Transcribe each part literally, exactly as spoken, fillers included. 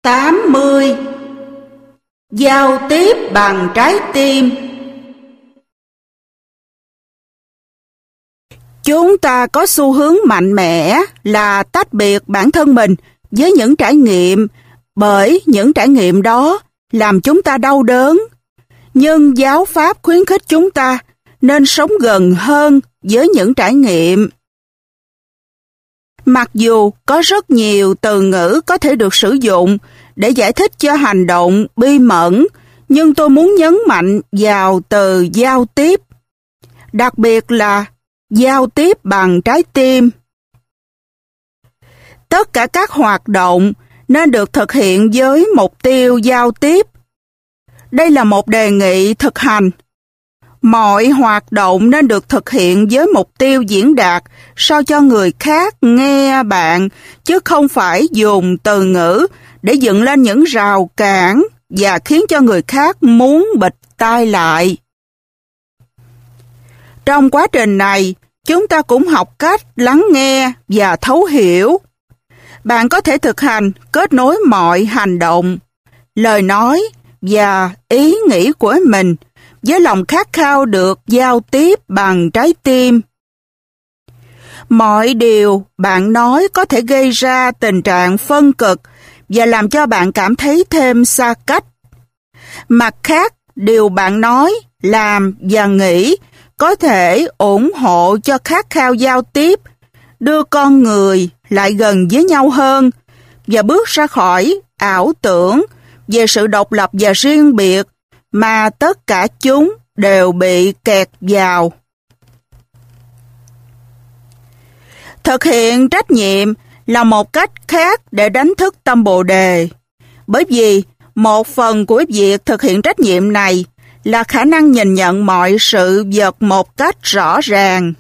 tám mươi. Giao tiếp bằng trái tim. Chúng ta có xu hướng mạnh mẽ là tách biệt bản thân mình với những trải nghiệm, bởi những trải nghiệm đó làm chúng ta đau đớn. Nhưng giáo pháp khuyến khích chúng ta nên sống gần hơn với những trải nghiệm. Mặc dù có rất nhiều từ ngữ có thể được sử dụng để giải thích cho hành động bi mẫn, nhưng tôi muốn nhấn mạnh vào từ giao tiếp, đặc biệt là giao tiếp bằng trái tim. Tất cả các hoạt động nên được thực hiện với mục tiêu giao tiếp. Đây là một đề nghị thực hành. Mọi hoạt động nên được thực hiện với mục tiêu diễn đạt sao cho người khác nghe bạn, chứ không phải dùng từ ngữ để dựng lên những rào cản và khiến cho người khác muốn bịt tai lại. Trong quá trình này, chúng ta cũng học cách lắng nghe và thấu hiểu. Bạn có thể thực hành kết nối mọi hành động, lời nói và ý nghĩ của mình với lòng khát khao được giao tiếp bằng trái tim. Mọi điều bạn nói có thể gây ra tình trạng phân cực và làm cho bạn cảm thấy thêm xa cách. Mặt khác, điều bạn nói, làm và nghĩ có thể ủng hộ cho khát khao giao tiếp, đưa con người lại gần với nhau hơn và bước ra khỏi ảo tưởng về sự độc lập và riêng biệt mà tất cả chúng đều bị kẹt vào. Thực hiện trách nhiệm là một cách khác để đánh thức tâm Bồ Đề, bởi vì một phần của việc thực hiện trách nhiệm này là khả năng nhìn nhận mọi sự vật một cách rõ ràng.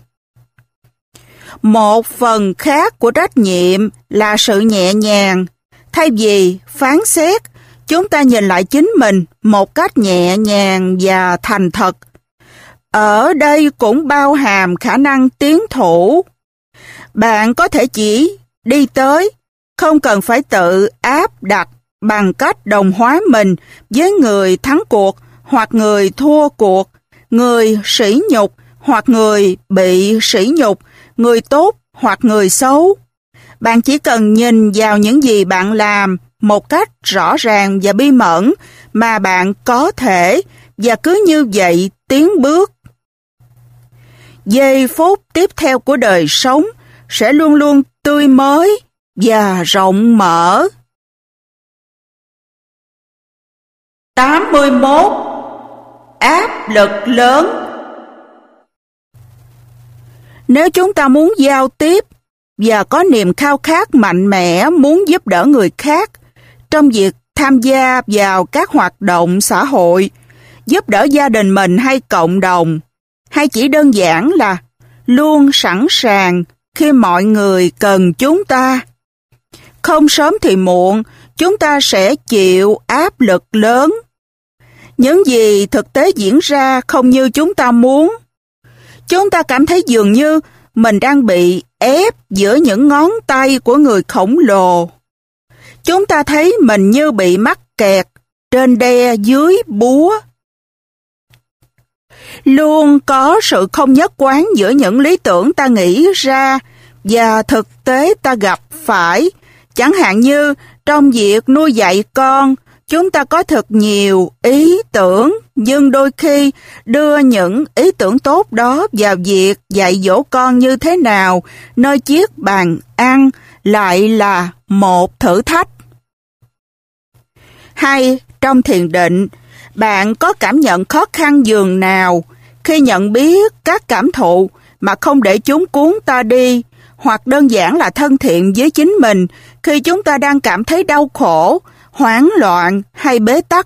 Một phần khác của trách nhiệm là sự nhẹ nhàng. Thay vì phán xét, chúng ta nhìn lại chính mình một cách nhẹ nhàng và thành thật. Ở đây cũng bao hàm khả năng tiến thủ. Bạn có thể chỉ đi tới, không cần phải tự áp đặt bằng cách đồng hóa mình với người thắng cuộc hoặc người thua cuộc, người sỉ nhục hoặc người bị sỉ nhục, người tốt hoặc người xấu. Bạn chỉ cần nhìn vào những gì bạn làm một cách rõ ràng và bi mẫn mà bạn có thể, và cứ như vậy tiến bước. Giây phút tiếp theo của đời sống sẽ luôn luôn tươi mới và rộng mở. tám mươi mốt. Áp lực lớn. Nếu chúng ta muốn giao tiếp và có niềm khao khát mạnh mẽ muốn giúp đỡ người khác trong việc tham gia vào các hoạt động xã hội, giúp đỡ gia đình mình hay cộng đồng, hay chỉ đơn giản là luôn sẵn sàng khi mọi người cần chúng ta, không sớm thì muộn, chúng ta sẽ chịu áp lực lớn. Những gì thực tế diễn ra không như chúng ta muốn. Chúng ta cảm thấy dường như mình đang bị ép giữa những ngón tay của người khổng lồ. Chúng ta thấy mình như bị mắc kẹt trên đe dưới búa. Luôn có sự không nhất quán giữa những lý tưởng ta nghĩ ra và thực tế ta gặp phải. Chẳng hạn như trong việc nuôi dạy con, chúng ta có thật nhiều ý tưởng, nhưng đôi khi đưa những ý tưởng tốt đó vào việc dạy dỗ con như thế nào nơi chiếc bàn ăn lại là một thử thách. Hay trong thiền định, bạn có cảm nhận khó khăn dường nào khi nhận biết các cảm thụ mà không để chúng cuốn ta đi, hoặc đơn giản là thân thiện với chính mình khi chúng ta đang cảm thấy đau khổ, hoảng loạn hay bế tắc.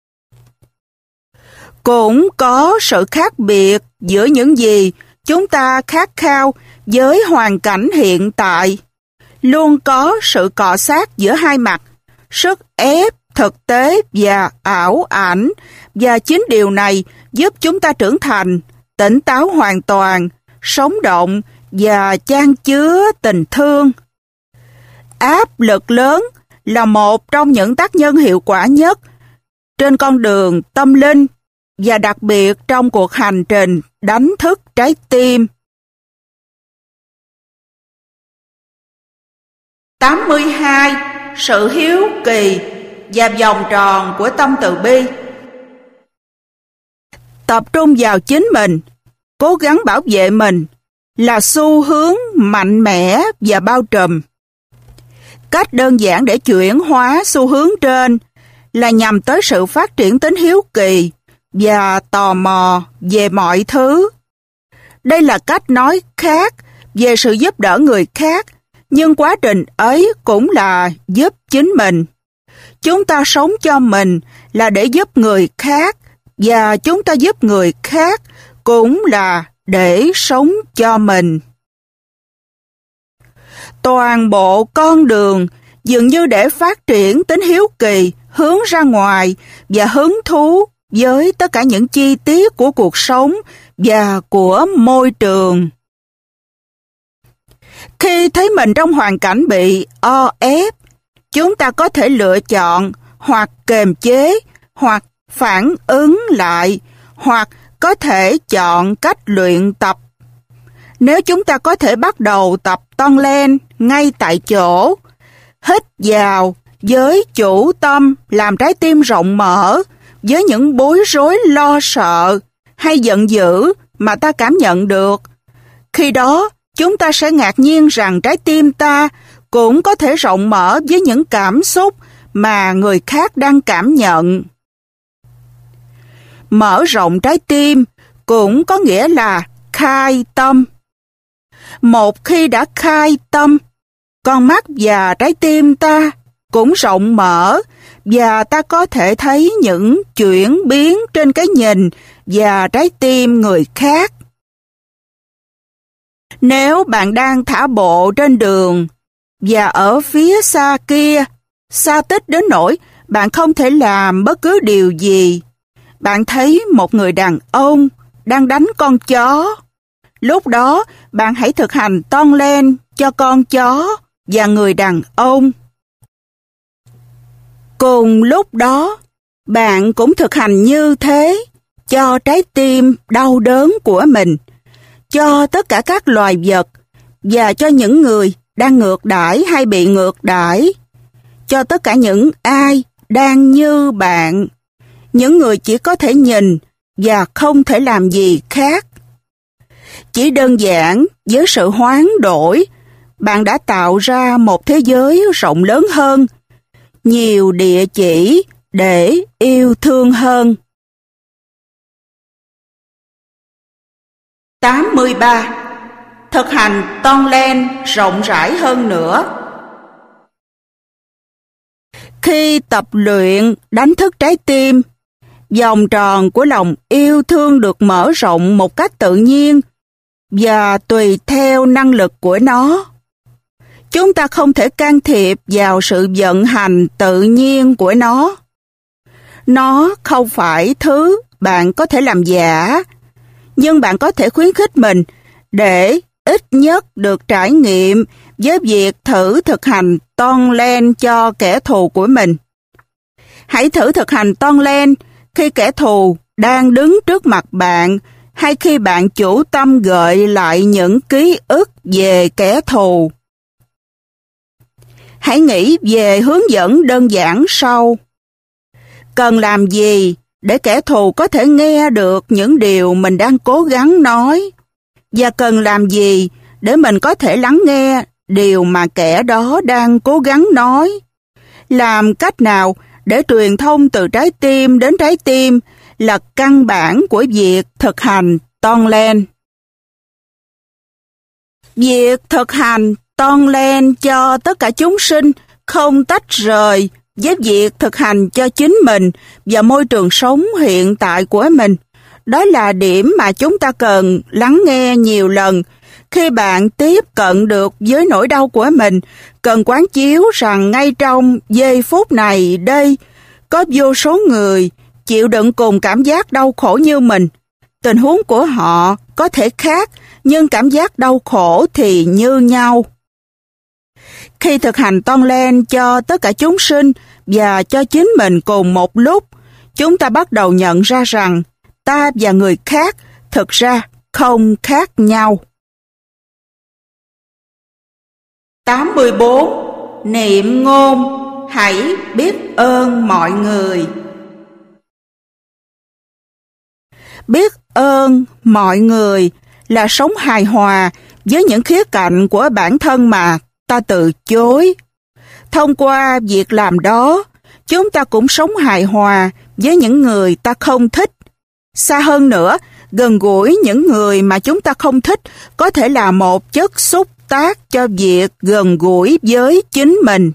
Cũng có sự khác biệt giữa những gì chúng ta khát khao với hoàn cảnh hiện tại. Luôn có sự cọ sát giữa hai mặt, sức ép thực tế và ảo ảnh, và chính điều này giúp chúng ta trưởng thành, tỉnh táo hoàn toàn, sống động và chan chứa tình thương. Áp lực lớn là một trong những tác nhân hiệu quả nhất trên con đường tâm linh và đặc biệt trong cuộc hành trình đánh thức trái tim. tám mươi hai. Sự hiếu kỳ và vòng tròn của tâm từ bi. Tập trung vào chính mình, cố gắng bảo vệ mình là xu hướng mạnh mẽ và bao trùm. Cách đơn giản để chuyển hóa xu hướng trên là nhằm tới sự phát triển tính hiếu kỳ và tò mò về mọi thứ. Đây là cách nói khác về sự giúp đỡ người khác, nhưng quá trình ấy cũng là giúp chính mình. Chúng ta sống cho mình là để giúp người khác, và chúng ta giúp người khác cũng là để sống cho mình. Toàn bộ con đường dường như để phát triển tính hiếu kỳ hướng ra ngoài và hứng thú với tất cả những chi tiết của cuộc sống và của môi trường. Khi thấy mình trong hoàn cảnh bị o ép, chúng ta có thể lựa chọn hoặc kiềm chế, hoặc phản ứng lại, hoặc có thể chọn cách luyện tập. Nếu chúng ta có thể bắt đầu tập toan lên ngay tại chỗ, hít vào với chủ tâm làm trái tim rộng mở với những bối rối lo sợ hay giận dữ mà ta cảm nhận được, khi đó chúng ta sẽ ngạc nhiên rằng trái tim ta cũng có thể rộng mở với những cảm xúc mà người khác đang cảm nhận. Mở rộng trái tim cũng có nghĩa là khai tâm. Một khi đã khai tâm, con mắt và trái tim ta cũng rộng mở và ta có thể thấy những chuyển biến trên cái nhìn và trái tim người khác. Nếu bạn đang thả bộ trên đường và ở phía xa kia, xa tích đến nỗi bạn không thể làm bất cứ điều gì, bạn thấy một người đàn ông đang đánh con chó. Lúc đó, bạn hãy thực hành toan lên cho con chó và người đàn ông. Cùng lúc đó, bạn cũng thực hành như thế cho trái tim đau đớn của mình, cho tất cả các loài vật và cho những người đang ngược đãi hay bị ngược đãi, cho tất cả những ai đang như bạn, những người chỉ có thể nhìn và không thể làm gì khác. Chỉ đơn giản với sự hoán đổi, bạn đã tạo ra một thế giới rộng lớn hơn, nhiều địa chỉ để yêu thương hơn. tám mươi ba. Thực hành toan lên rộng rãi hơn nữa. Khi tập luyện đánh thức trái tim, vòng tròn của lòng yêu thương được mở rộng một cách tự nhiên và tùy theo năng lực của nó. Chúng ta không thể can thiệp vào sự vận hành tự nhiên của nó. Nó không phải thứ bạn có thể làm giả, nhưng bạn có thể khuyến khích mình để ít nhất được trải nghiệm với việc thử thực hành toan lên cho kẻ thù của mình. Hãy thử thực hành toan lên khi kẻ thù đang đứng trước mặt bạn, hay khi bạn chủ tâm gợi lại những ký ức về kẻ thù. Hãy nghĩ về hướng dẫn đơn giản sau. Cần làm gì để kẻ thù có thể nghe được những điều mình đang cố gắng nói? Và cần làm gì để mình có thể lắng nghe điều mà kẻ đó đang cố gắng nói? Làm cách nào để truyền thông từ trái tim đến trái tim là căn bản của việc thực hành toan lên. Việc thực hành toan lên cho tất cả chúng sinh không tách rời với việc thực hành cho chính mình và môi trường sống hiện tại của mình. Đó là điểm mà chúng ta cần lắng nghe nhiều lần. Khi bạn tiếp cận được với nỗi đau của mình, cần quán chiếu rằng ngay trong giây phút này đây, có vô số người chịu đựng cùng cảm giác đau khổ như mình. Tình huống của họ có thể khác, nhưng cảm giác đau khổ thì như nhau. Khi thực hành Tonglen cho tất cả chúng sinh và cho chính mình cùng một lúc, chúng ta bắt đầu nhận ra rằng ta và người khác thực ra không khác nhau. tám mươi bốn. Niệm ngôn, hãy biết ơn mọi người. Biết ơn mọi người là sống hài hòa với những khía cạnh của bản thân mà ta từ chối. Thông qua việc làm đó, chúng ta cũng sống hài hòa với những người ta không thích. Xa hơn nữa, gần gũi những người mà chúng ta không thích có thể là một chất xúc tác cho việc gần gũi với chính mình.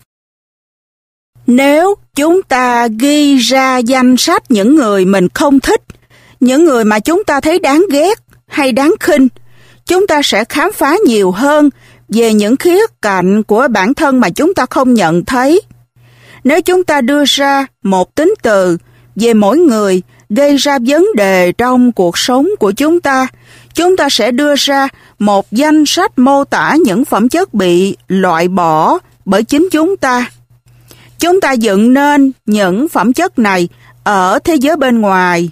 Nếu chúng ta ghi ra danh sách những người mình không thích, những người mà chúng ta thấy đáng ghét hay đáng khinh, chúng ta sẽ khám phá nhiều hơn về những khía cạnh của bản thân mà chúng ta không nhận thấy. Nếu chúng ta đưa ra một tính từ về mỗi người gây ra vấn đề trong cuộc sống của chúng ta, chúng ta sẽ đưa ra một danh sách mô tả những phẩm chất bị loại bỏ bởi chính chúng ta. Chúng ta dựng nên những phẩm chất này ở thế giới bên ngoài.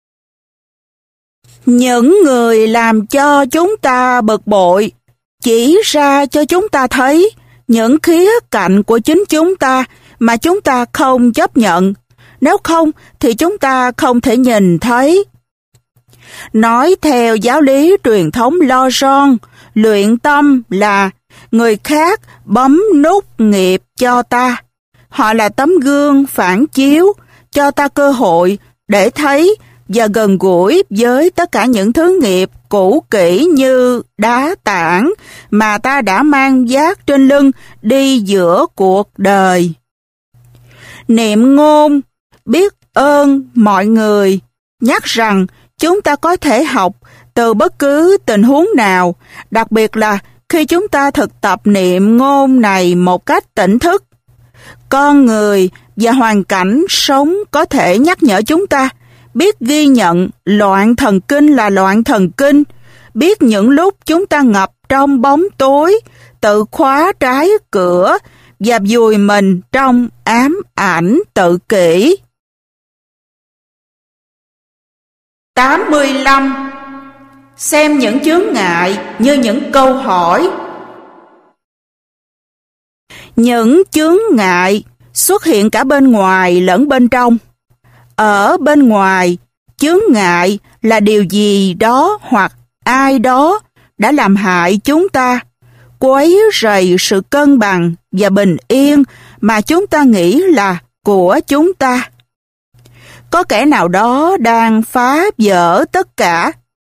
Những người làm cho chúng ta bực bội chỉ ra cho chúng ta thấy những khía cạnh của chính chúng ta mà chúng ta không chấp nhận. Nếu không thì chúng ta không thể nhìn thấy. Nói theo giáo lý truyền thống Lo Jon, luyện tâm là người khác bấm nút nghiệp cho ta. Họ là tấm gương phản chiếu cho ta cơ hội để thấy và gần gũi với tất cả những thứ nghiệp cũ kỹ như đá tảng mà ta đã mang vác trên lưng đi giữa cuộc đời. Niệm ngôn, biết ơn mọi người, nhắc rằng chúng ta có thể học từ bất cứ tình huống nào, đặc biệt là khi chúng ta thực tập niệm ngôn này một cách tỉnh thức. Con người và hoàn cảnh sống có thể nhắc nhở chúng ta biết ghi nhận loạn thần kinh là loạn thần kinh, biết những lúc chúng ta ngập trong bóng tối, tự khóa trái cửa và vùi mình trong ám ảnh tự kỷ. tám mươi lăm. Xem những chướng ngại như những câu hỏi. Những chướng ngại xuất hiện cả bên ngoài lẫn bên trong. Ở bên ngoài, chướng ngại là điều gì đó hoặc ai đó đã làm hại chúng ta, quấy rầy sự cân bằng và bình yên mà chúng ta nghĩ là của chúng ta. Có kẻ nào đó đang phá vỡ tất cả.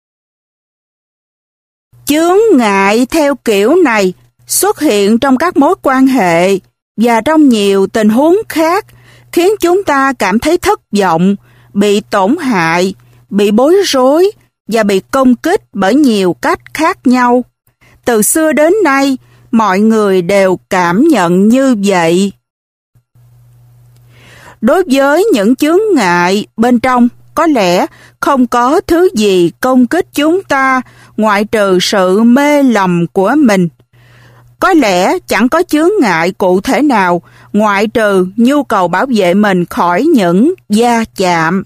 Chướng ngại theo kiểu này xuất hiện trong các mối quan hệ và trong nhiều tình huống khác, khiến chúng ta cảm thấy thất vọng, bị tổn hại, bị bối rối và bị công kích bởi nhiều cách khác nhau. Từ xưa đến nay, mọi người đều cảm nhận như vậy. Đối với những chướng ngại bên trong, có lẽ không có thứ gì công kích chúng ta ngoại trừ sự mê lầm của mình. Có lẽ chẳng có chướng ngại cụ thể nào ngoại trừ nhu cầu bảo vệ mình khỏi những va chạm.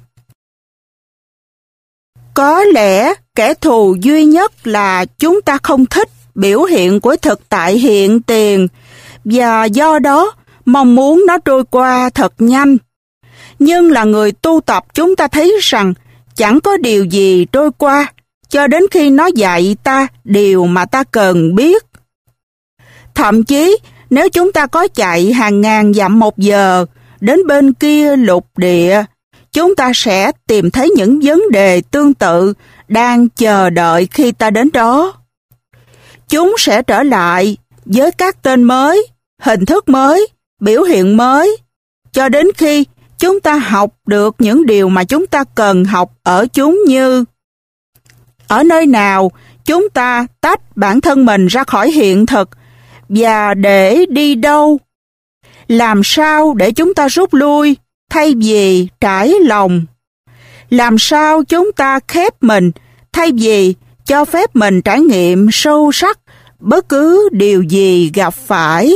Có lẽ kẻ thù duy nhất là chúng ta không thích biểu hiện của thực tại hiện tiền và do đó mong muốn nó trôi qua thật nhanh. Nhưng là người tu tập, chúng ta thấy rằng chẳng có điều gì trôi qua cho đến khi nó dạy ta điều mà ta cần biết. Thậm chí nếu chúng ta có chạy hàng ngàn dặm một giờ đến bên kia lục địa, chúng ta sẽ tìm thấy những vấn đề tương tự đang chờ đợi khi ta đến đó. Chúng sẽ trở lại với các tên mới, hình thức mới, biểu hiện mới, cho đến khi chúng ta học được những điều mà chúng ta cần học ở chúng, như ở nơi nào chúng ta tách bản thân mình ra khỏi hiện thực và để đi đâu, làm sao để chúng ta rút lui thay vì trải lòng, làm sao chúng ta khép mình thay vì cho phép mình trải nghiệm sâu sắc bất cứ điều gì gặp phải.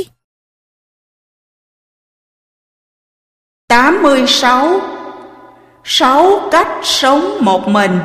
tám mươi sáu. Sáu cách sống một mình.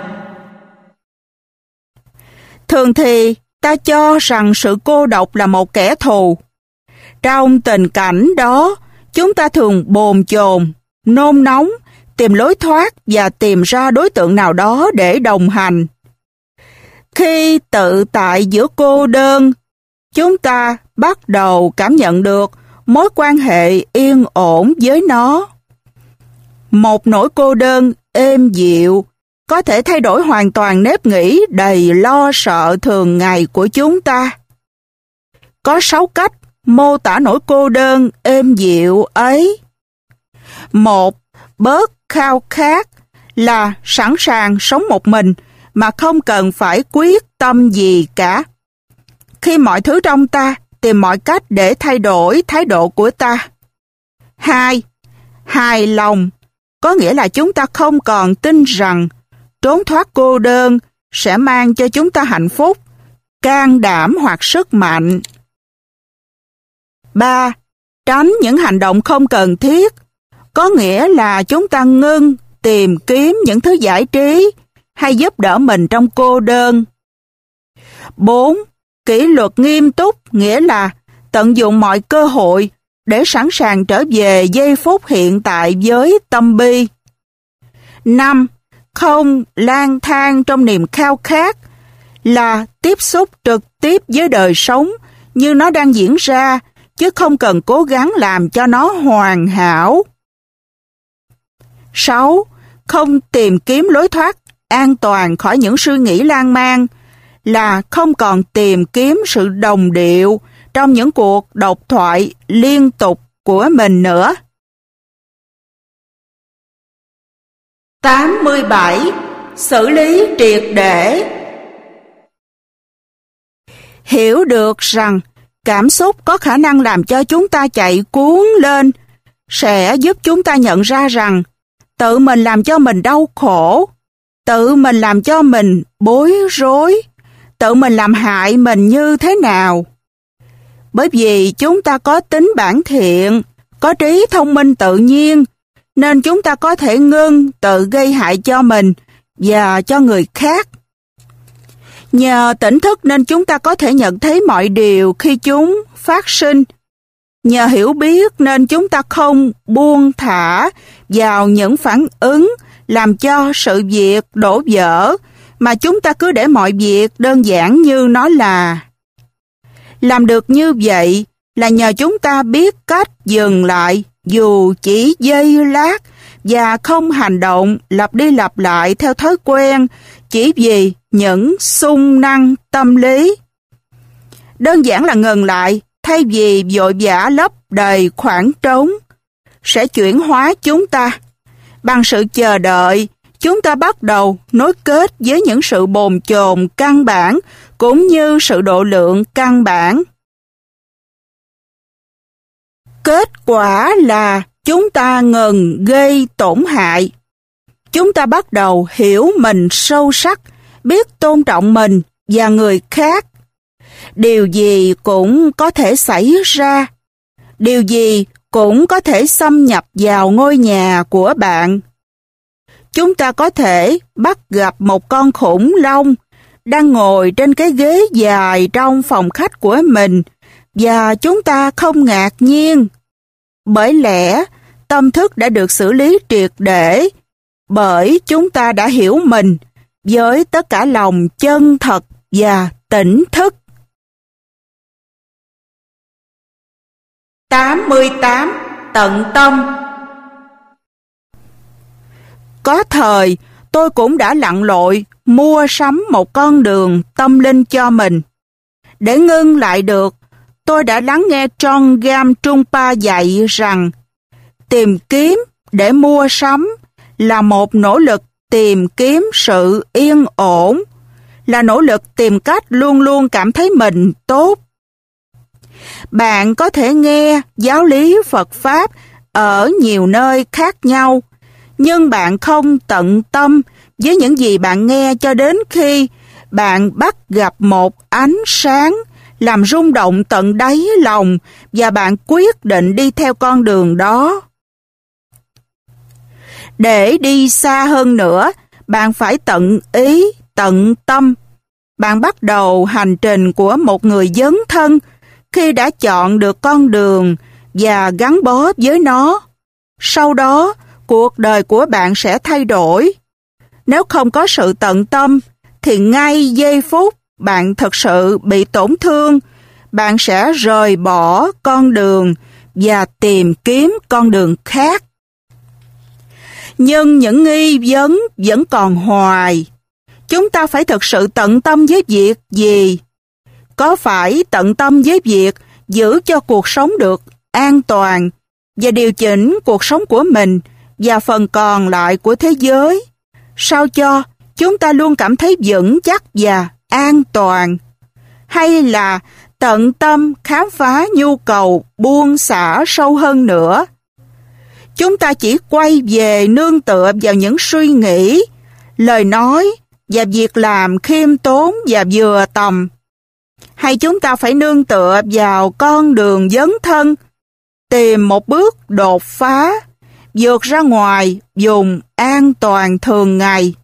Thường thì ta cho rằng sự cô độc là một kẻ thù. Trong tình cảnh đó, chúng ta thường bồn chồn, nôn nóng, tìm lối thoát và tìm ra đối tượng nào đó để đồng hành. Khi tự tại giữa cô đơn, chúng ta bắt đầu cảm nhận được mối quan hệ yên ổn với nó. Một nỗi cô đơn êm dịu có thể thay đổi hoàn toàn nếp nghĩ đầy lo sợ thường ngày của chúng ta. Có sáu cách mô tả nỗi cô đơn êm dịu ấy. Một, bớt khao khát là sẵn sàng sống một mình mà không cần phải quyết tâm gì cả. Khi mọi thứ trong ta tìm mọi cách để thay đổi thái độ của ta. Hai, hài lòng có nghĩa là chúng ta không còn tin rằng trốn thoát cô đơn sẽ mang cho chúng ta hạnh phúc, can đảm hoặc sức mạnh. Ba, tránh những hành động không cần thiết, có nghĩa là chúng ta ngưng tìm kiếm những thứ giải trí hay giúp đỡ mình trong cô đơn. Bốn, kỷ luật nghiêm túc nghĩa là tận dụng mọi cơ hội để sẵn sàng trở về giây phút hiện tại với tâm bi. Năm, không lang thang trong niềm khao khát là tiếp xúc trực tiếp với đời sống như nó đang diễn ra, chứ không cần cố gắng làm cho nó hoàn hảo. Sáu, không tìm kiếm lối thoát an toàn khỏi những suy nghĩ lan man là không còn tìm kiếm sự đồng điệu trong những cuộc độc thoại liên tục của mình nữa. tám mươi bảy. Xử lý triệt để. Hiểu được rằng cảm xúc có khả năng làm cho chúng ta chạy cuốn lên sẽ giúp chúng ta nhận ra rằng tự mình làm cho mình đau khổ, tự mình làm cho mình bối rối, tự mình làm hại mình như thế nào. Bởi vì chúng ta có tính bản thiện, có trí thông minh tự nhiên, nên chúng ta có thể ngưng tự gây hại cho mình và cho người khác. Nhờ tỉnh thức nên chúng ta có thể nhận thấy mọi điều khi chúng phát sinh. Nhờ hiểu biết nên chúng ta không buông thả vào những phản ứng làm cho sự việc đổ vỡ, mà chúng ta cứ để mọi việc đơn giản như nó là. Làm được như vậy là nhờ chúng ta biết cách dừng lại dù chỉ giây lát và không hành động lặp đi lặp lại theo thói quen chỉ vì những xung năng tâm lý. Đơn giản là ngừng lại thay vì vội vã lấp đầy khoảng trống sẽ chuyển hóa chúng ta. Bằng sự chờ đợi, chúng ta bắt đầu nối kết với những sự bồn chồn căn bản cũng như sự độ lượng căn bản. Kết quả là chúng ta ngừng gây tổn hại. Chúng ta bắt đầu hiểu mình sâu sắc, biết tôn trọng mình và người khác. Điều gì cũng có thể xảy ra. Điều gì cũng có thể xâm nhập vào ngôi nhà của bạn. Chúng ta có thể bắt gặp một con khủng long đang ngồi trên cái ghế dài trong phòng khách của mình và chúng ta không ngạc nhiên. Bởi lẽ tâm thức đã được xử lý triệt để, bởi chúng ta đã hiểu mình với tất cả lòng chân thật và tỉnh thức. tám mươi tám. Tận tâm. Có thời, tôi cũng đã lặn lội mua sắm một con đường tâm linh cho mình. Để ngưng lại được, tôi đã lắng nghe Trongam Trungpa dạy rằng tìm kiếm để mua sắm là một nỗ lực tìm kiếm sự yên ổn, là nỗ lực tìm cách luôn luôn cảm thấy mình tốt. Bạn có thể nghe giáo lý Phật Pháp ở nhiều nơi khác nhau, nhưng bạn không tận tâm với những gì bạn nghe cho đến khi bạn bắt gặp một ánh sáng làm rung động tận đáy lòng và bạn quyết định đi theo con đường đó. Để đi xa hơn nữa, bạn phải tận ý, tận tâm. Bạn bắt đầu hành trình của một người dấn thân khi đã chọn được con đường và gắn bó với nó. Sau đó, cuộc đời của bạn sẽ thay đổi. Nếu không có sự tận tâm, thì ngay giây phút bạn thực sự bị tổn thương, bạn sẽ rời bỏ con đường và tìm kiếm con đường khác. Nhưng những nghi vấn vẫn còn hoài. Chúng ta phải thực sự tận tâm với việc gì? Có phải tận tâm với việc giữ cho cuộc sống được an toàn và điều chỉnh cuộc sống của mình và phần còn lại của thế giới, sao cho chúng ta luôn cảm thấy vững chắc và an toàn? Hay là tận tâm khám phá nhu cầu buông xả sâu hơn nữa? Chúng ta chỉ quay về nương tựa vào những suy nghĩ, lời nói và việc làm khiêm tốn và vừa tầm? Hay chúng ta phải nương tựa vào con đường dấn thân, tìm một bước đột phá, vượt ra ngoài vùng an toàn thường ngày?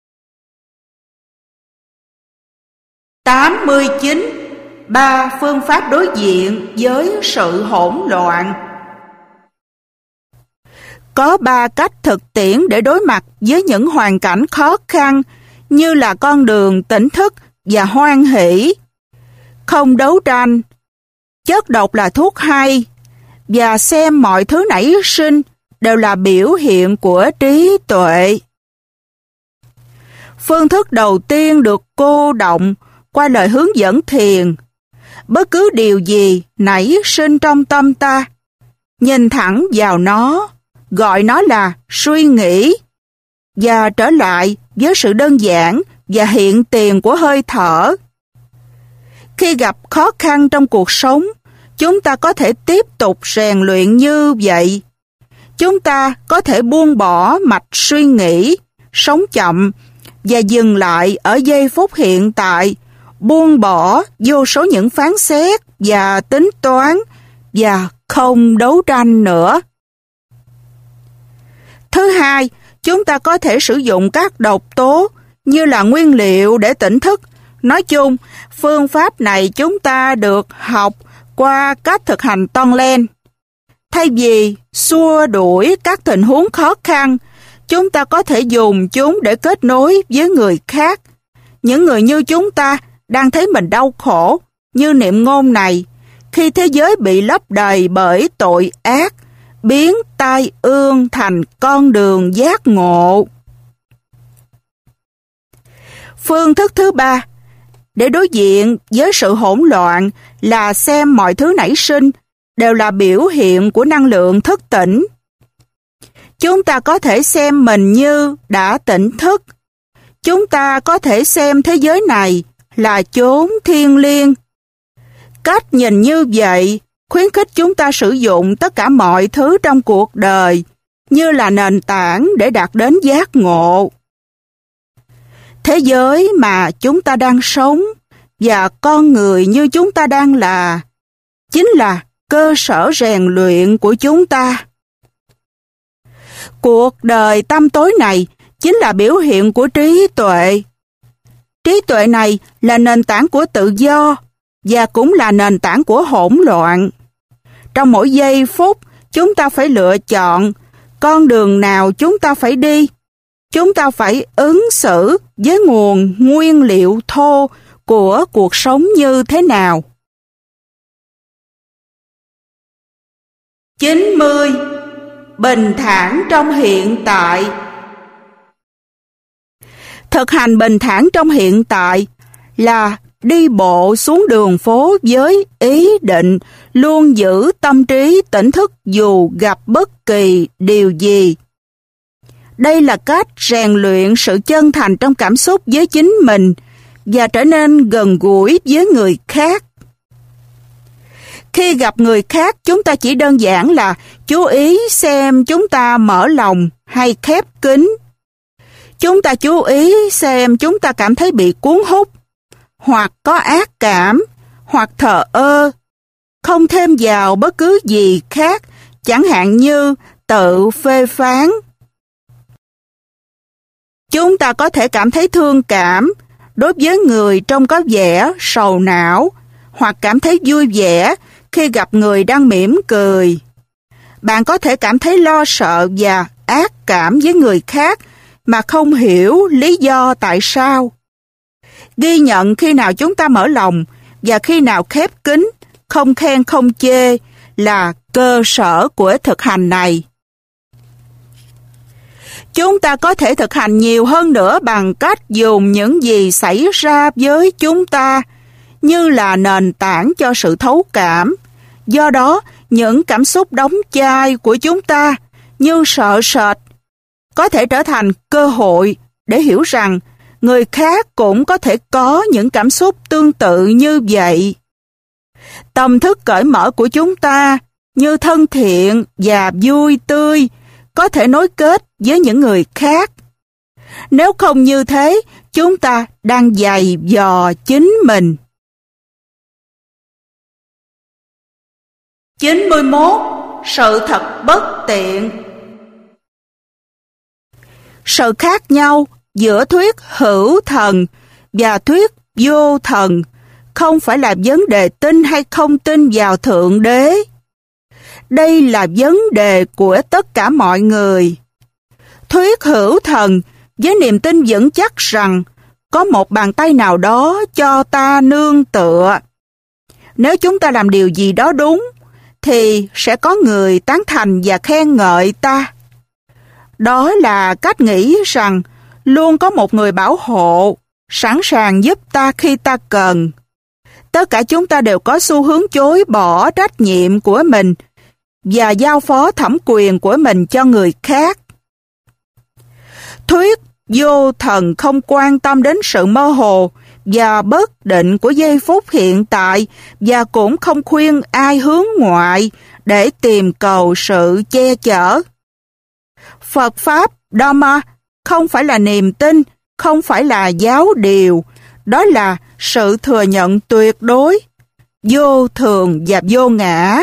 tám mươi chín. Ba phương pháp đối diện với sự hỗn loạn. Có ba cách thực tiễn để đối mặt với những hoàn cảnh khó khăn, như là con đường tỉnh thức và hoan hỷ, không đấu tranh, chất độc là thuốc hay, và xem mọi thứ nảy sinh đều là biểu hiện của trí tuệ. Phương thức đầu tiên được cô động qua lời hướng dẫn thiền. Bất cứ điều gì nảy sinh trong tâm ta, nhìn thẳng vào nó, gọi nó là suy nghĩ, và trở lại với sự đơn giản và hiện tiền của hơi thở. Khi gặp khó khăn trong cuộc sống, chúng ta có thể tiếp tục rèn luyện như vậy. Chúng ta có thể buông bỏ mạch suy nghĩ, sống chậm và dừng lại ở giây phút hiện tại, buông bỏ vô số những phán xét và tính toán và không đấu tranh nữa. Thứ hai, chúng ta có thể sử dụng các độc tố như là nguyên liệu để tỉnh thức. Nói chung, phương pháp này chúng ta được học qua cách thực hành Tonglen. Thay vì xua đuổi các tình huống khó khăn, chúng ta có thể dùng chúng để kết nối với người khác. Những người như chúng ta đang thấy mình đau khổ, như niệm ngôn này, khi thế giới bị lấp đầy bởi tội ác, biến tai ương thành con đường giác ngộ. Phương thức thứ ba, để đối diện với sự hỗn loạn, là xem mọi thứ nảy sinh đều là biểu hiện của năng lượng thức tỉnh. Chúng ta có thể xem mình như đã tỉnh thức. Chúng ta có thể xem thế giới này là chốn thiêng liêng. Cách nhìn như vậy khuyến khích chúng ta sử dụng tất cả mọi thứ trong cuộc đời như là nền tảng để đạt đến giác ngộ. Thế giới mà chúng ta đang sống và con người như chúng ta đang là chính là cơ sở rèn luyện của chúng ta. Cuộc đời tăm tối này chính là biểu hiện của trí tuệ. Trí tuệ này là nền tảng của tự do và cũng là nền tảng của hỗn loạn. Trong mỗi giây phút, chúng ta phải lựa chọn con đường nào chúng ta phải đi. Chúng ta phải ứng xử với nguồn nguyên liệu thô của cuộc sống như thế nào. chín mươi. Bình thản trong hiện tại. Thực hành bình thản trong hiện tại là đi bộ xuống đường phố với ý định luôn giữ tâm trí tỉnh thức dù gặp bất kỳ điều gì. Đây là cách rèn luyện sự chân thành trong cảm xúc với chính mình và trở nên gần gũi với người khác. Khi gặp người khác, chúng ta chỉ đơn giản là chú ý xem chúng ta mở lòng hay khép kín. Chúng ta chú ý xem chúng ta cảm thấy bị cuốn hút, hoặc có ác cảm, hoặc thờ ơ, không thêm vào bất cứ gì khác, chẳng hạn như tự phê phán. Chúng ta có thể cảm thấy thương cảm đối với người trông có vẻ sầu não, hoặc cảm thấy vui vẻ khi gặp người đang mỉm cười. Bạn có thể cảm thấy lo sợ và ác cảm với người khác mà không hiểu lý do tại sao. Ghi nhận khi nào chúng ta mở lòng và khi nào khép kín, không khen không chê là cơ sở của thực hành này. Chúng ta có thể thực hành nhiều hơn nữa bằng cách dùng những gì xảy ra với chúng ta như là nền tảng cho sự thấu cảm. Do đó, những cảm xúc đóng chai của chúng ta như sợ sệt có thể trở thành cơ hội để hiểu rằng người khác cũng có thể có những cảm xúc tương tự như vậy. Tâm thức cởi mở của chúng ta như thân thiện và vui tươi có thể nối kết với những người khác. Nếu không như thế, chúng ta đang giày vò chính mình. chín mươi mốt. Sự thật bất tiện. Sự khác nhau giữa thuyết hữu thần và thuyết vô thần không phải là vấn đề tin hay không tin vào Thượng Đế. Đây là vấn đề của tất cả mọi người. Thuyết hữu thần với niềm tin vững chắc rằng có một bàn tay nào đó cho ta nương tựa. Nếu chúng ta làm điều gì đó đúng, thì sẽ có người tán thành và khen ngợi ta. Đó là cách nghĩ rằng luôn có một người bảo hộ, sẵn sàng giúp ta khi ta cần. Tất cả chúng ta đều có xu hướng chối bỏ trách nhiệm của mình và giao phó thẩm quyền của mình cho người khác. Thuyết vô thần không quan tâm đến sự mơ hồ và bất định của giây phút hiện tại và cũng không khuyên ai hướng ngoại để tìm cầu sự che chở. Phật Pháp Dharma không phải là niềm tin, không phải là giáo điều, đó là sự thừa nhận tuyệt đối, vô thường và vô ngã.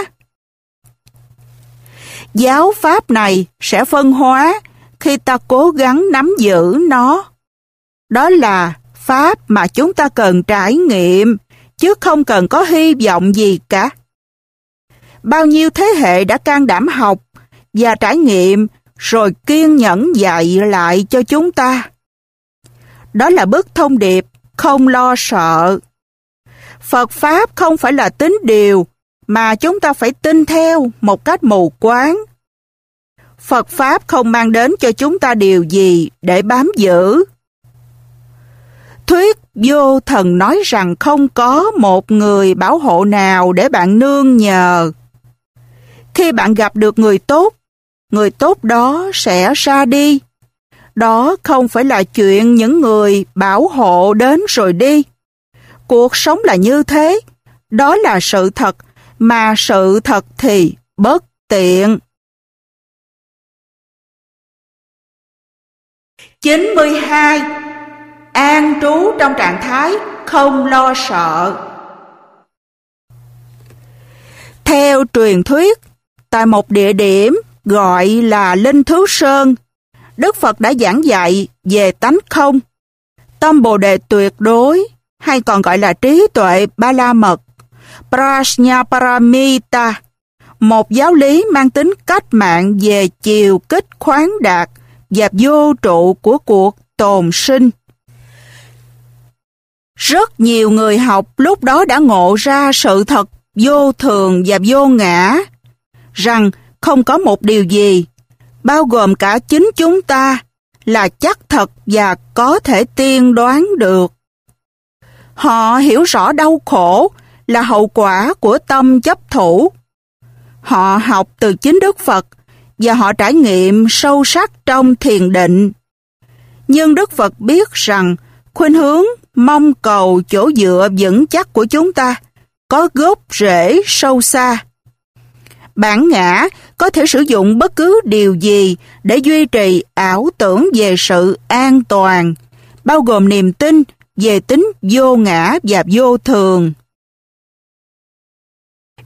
Giáo Pháp này sẽ phân hóa khi ta cố gắng nắm giữ nó. Đó là Pháp mà chúng ta cần trải nghiệm, chứ không cần có hy vọng gì cả. Bao nhiêu thế hệ đã can đảm học và trải nghiệm rồi kiên nhẫn dạy lại cho chúng ta. Đó là bức thông điệp không lo sợ. Phật Pháp không phải là tín điều mà chúng ta phải tin theo một cách mù quáng. Phật Pháp không mang đến cho chúng ta điều gì để bám giữ. Thuyết vô thần nói rằng không có một người bảo hộ nào để bạn nương nhờ. Khi bạn gặp được người tốt, người tốt đó sẽ ra đi. Đó không phải là chuyện những người bảo hộ đến rồi đi. Cuộc sống là như thế. Đó là sự thật, mà sự thật thì bất tiện. chín mươi hai. An trú trong trạng thái không lo sợ. Theo truyền thuyết, tại một địa điểm gọi là Linh Thứ Sơn, Đức Phật đã giảng dạy về tánh không, tâm Bồ Đề tuyệt đối, hay còn gọi là trí tuệ ba la mật, Prajnaparamita, một giáo lý mang tính cách mạng về chiều kích khoáng đạt và vô trụ của cuộc tồn sinh. Rất nhiều người học lúc đó đã ngộ ra sự thật vô thường và vô ngã, rằng không có một điều gì, bao gồm cả chính chúng ta, là chắc thật và có thể tiên đoán được. Họ hiểu rõ đau khổ là hậu quả của tâm chấp thủ. Họ học từ chính Đức Phật và họ trải nghiệm sâu sắc trong thiền định. Nhưng Đức Phật biết rằng khuynh hướng mong cầu chỗ dựa vững chắc của chúng ta có gốc rễ sâu xa. Bản ngã có thể sử dụng bất cứ điều gì để duy trì ảo tưởng về sự an toàn, bao gồm niềm tin về tính vô ngã và vô thường.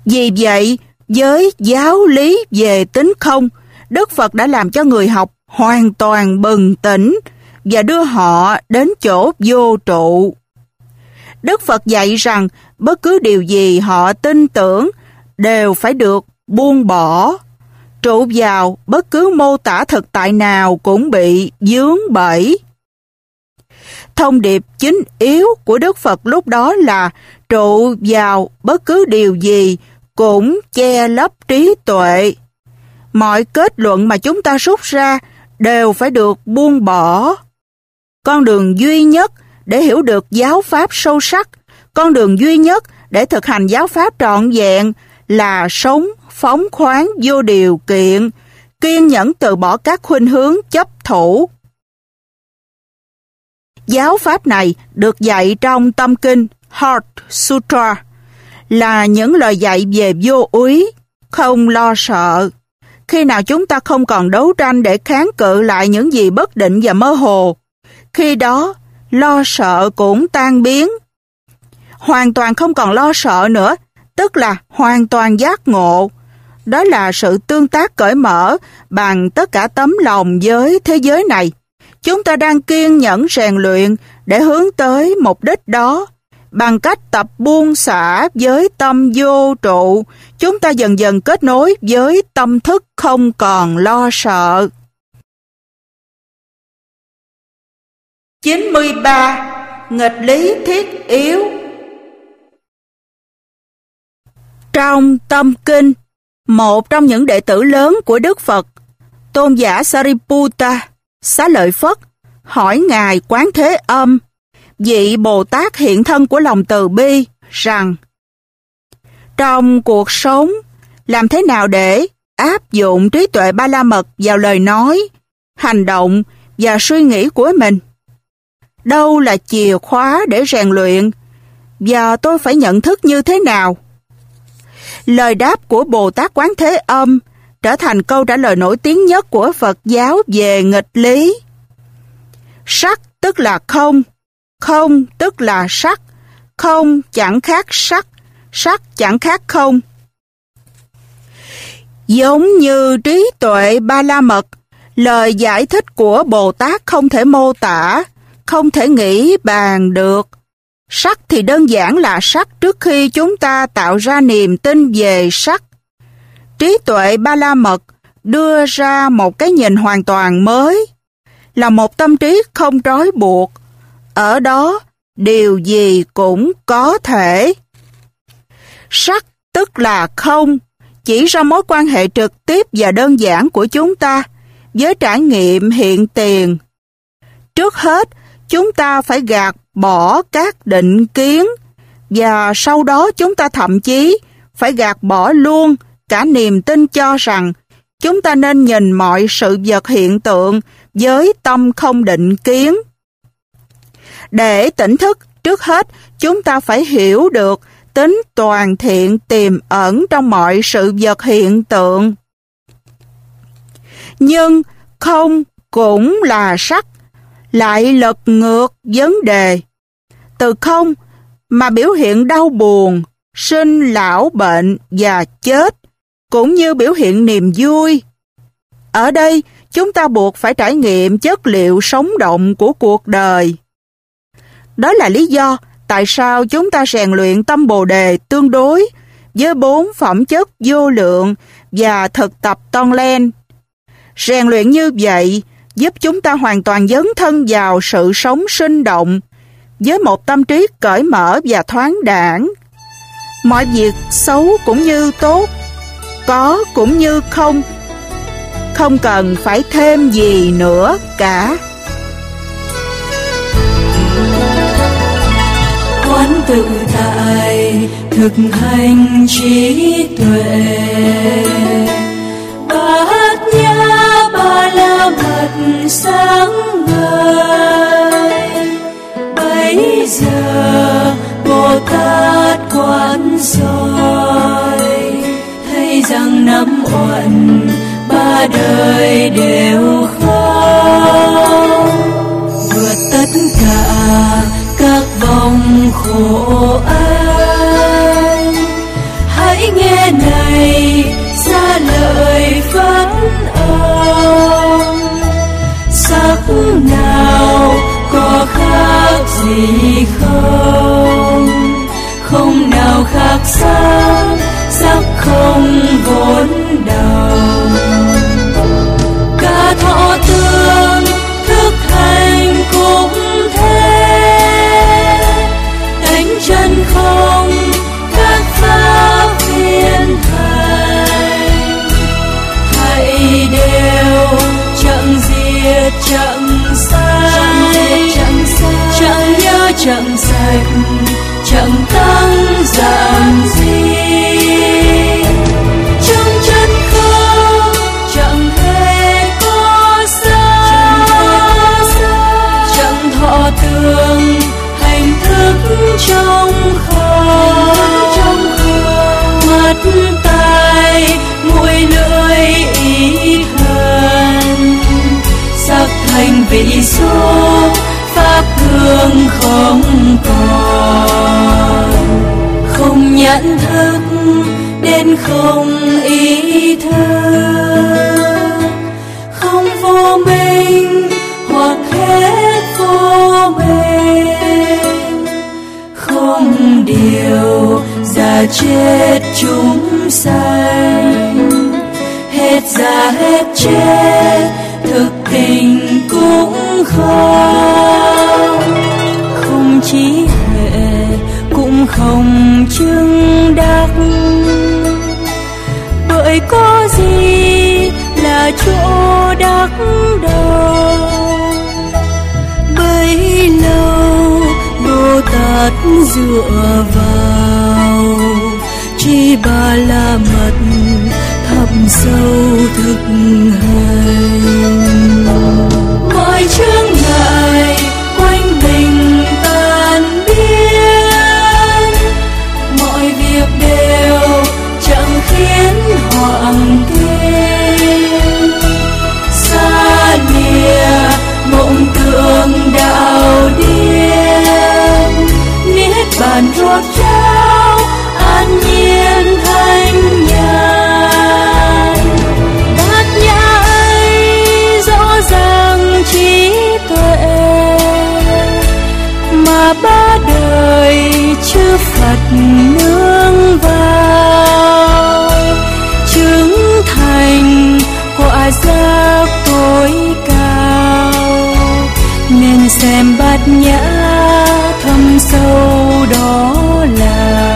Vì vậy, với giáo lý về tính không, Đức Phật đã làm cho người học hoàn toàn bừng tỉnh và đưa họ đến chỗ vô trụ. Đức Phật dạy rằng bất cứ điều gì họ tin tưởng đều phải được buông bỏ. Trụ vào bất cứ mô tả thực tại nào cũng bị vướng bẫy. Thông điệp chính yếu của Đức Phật lúc đó là trụ vào bất cứ điều gì cũng che lấp trí tuệ. Mọi kết luận mà chúng ta rút ra đều phải được buông bỏ. Con đường duy nhất để hiểu được giáo pháp sâu sắc, con đường duy nhất để thực hành giáo pháp trọn vẹn là sống phóng khoáng vô điều kiện, kiên nhẫn từ bỏ các khuynh hướng chấp thủ. Giáo pháp này được dạy trong tâm kinh Heart Sutra, là những lời dạy về vô úy, không lo sợ. Khi nào chúng ta không còn đấu tranh để kháng cự lại những gì bất định và mơ hồ, khi đó lo sợ cũng tan biến. Hoàn toàn không còn lo sợ nữa, tức là hoàn toàn giác ngộ. Đó là sự tương tác cởi mở bằng tất cả tấm lòng với thế giới này. Chúng ta đang kiên nhẫn rèn luyện để hướng tới mục đích đó. Bằng cách tập buông xả với tâm vô trụ, chúng ta dần dần kết nối với tâm thức không còn lo sợ. chín mươi ba. Nghịch lý thiết yếu. Trong tâm kinh, một trong những đệ tử lớn của Đức Phật, tôn giả Sariputta, Xá Lợi Phất, hỏi Ngài Quán Thế Âm, vị Bồ Tát hiện thân của lòng từ bi, rằng trong cuộc sống, làm thế nào để áp dụng trí tuệ ba la mật vào lời nói, hành động và suy nghĩ của mình? Đâu là chìa khóa để rèn luyện, và tôi phải nhận thức như thế nào? Lời đáp của Bồ Tát Quán Thế Âm trở thành câu trả lời nổi tiếng nhất của Phật giáo về nghịch lý. Sắc tức là không, không tức là sắc, không chẳng khác sắc, sắc chẳng khác không. Giống như trí tuệ ba la mật, lời giải thích của Bồ Tát không thể mô tả, không thể nghĩ bàn được. Sắc thì đơn giản là sắc trước khi chúng ta tạo ra niềm tin về sắc. Trí tuệ ba la mật đưa ra một cái nhìn hoàn toàn mới, là một tâm trí không trói buộc. Ở đó, điều gì cũng có thể. Sắc tức là không, chỉ ra mối quan hệ trực tiếp và đơn giản của chúng ta với trải nghiệm hiện tiền. Trước hết, chúng ta phải gạt bỏ các định kiến, và sau đó chúng ta thậm chí phải gạt bỏ luôn cả niềm tin cho rằng chúng ta nên nhìn mọi sự vật hiện tượng với tâm không định kiến. Để tỉnh thức, trước hết chúng ta phải hiểu được tính toàn thiện tiềm ẩn trong mọi sự vật hiện tượng. Nhưng không cũng là sắc, lại lật ngược vấn đề. Từ không mà biểu hiện đau buồn, sinh lão bệnh và chết, cũng như biểu hiện niềm vui. Ở đây, chúng ta buộc phải trải nghiệm chất liệu sống động của cuộc đời. Đó là lý do tại sao chúng ta rèn luyện tâm Bồ Đề tương đối với bốn phẩm chất vô lượng và thực tập Tonglen. Rèn luyện như vậy giúp chúng ta hoàn toàn dấn thân vào sự sống sinh động với một tâm trí cởi mở và thoáng đãng. Mọi việc xấu cũng như tốt, có cũng như không, không cần phải thêm gì nữa cả. Quán tự tại thực hành trí tuệ, bát nhã ba la mật sáng ngời. Bấy giờ Bồ Tát quán soi, thấy rằng năm uẩn ba đời đều không, vượt tất cả các vòng khổ ách. Hãy nghe gì không, không nào khác xa, sắc không vốn đầu. Cả thọ tương thức hành cũng thế, đánh chân không các pháp viên thành, thảy đều chẳng diệt chẳng sai, chẳng nhớ chẳng sạch, chẳng tăng giảm gì. Trong chân không chẳng hề có sai, chẳng thọ tương hành thức trong không, mắt tai mũi lưỡi ý thân, sắc thành vị số pháp hương không còn, không nhận thức đến không ý thức, không vô minh hoặc hết vô minh, không điều già chết chúng sanh, hết già hết chết thực tình cũng không, không trí hệ cũng không chứng đắc, bởi có gì là chỗ đắc đâu. Bấy lâu Bồ Tát dựa vào Chi Ba La Mật thâm sâu thực hành, mọi chướng ngại quanh mình tan biến, mọi việc đều chẳng khiến hoảng kinh, xa lìa mộng tưởng đạo điên, niết bàn rốt ráo an nhiên thanh nhàn. Bát nhã ấy rõ ràng trí tuệ, mà ba đời chư Phật nương vào, chứng thành quả giác tối cao, nên xem bát nhã thâm sâu đó là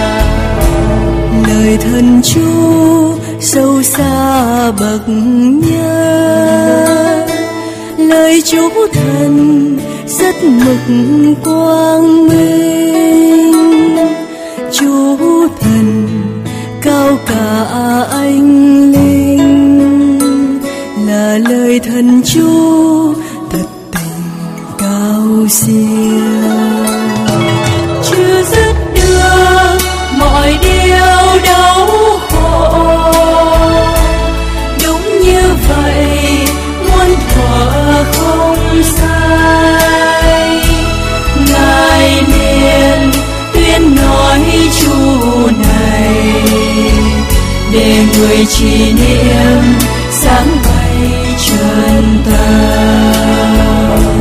lời thân chú sâu xa bậc nhất, lời chú thần rất mực quang minh, chú thần cao cả anh linh, là lời thần chú thật tình cao siêu. Chưa dứt được mọi điều đau khổ, đúng như vậy muôn thuở không sai, Ngài liền tuyên nói chú này, để người trì niệm sáng bay chân tâm.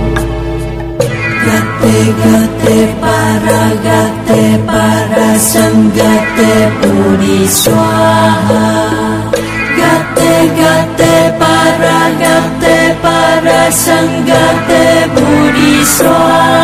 Gate gate para gate para sangate Buddhi Swaha, gate gate para gate para sangate Buddhi Swaha.